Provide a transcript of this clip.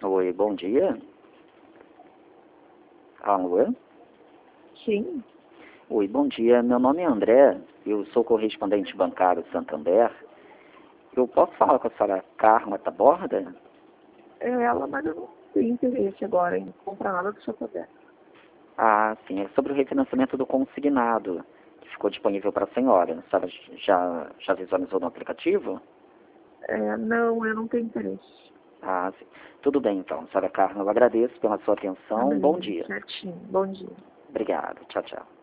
Oi, bom dia. Alô? Sim. Oi, bom dia. Meu nome é André. Eu sou correspondente bancário Santander. Eu posso falar com a senhora Carla Taborda? É ela, mas eu não tenho interesse agora em comprar nada do Santander. Ah, sim. É sobre o refinanciamento do consignado, que ficou disponível para a senhora. A senhora já visualizou no aplicativo? Não, eu não tenho interesse. Ah, sim. Tudo bem, então. Senhora Carla, eu agradeço pela sua Tá atenção. Bom bem, dia. certinho. Bom dia. Obrigado. Tchau, tchau.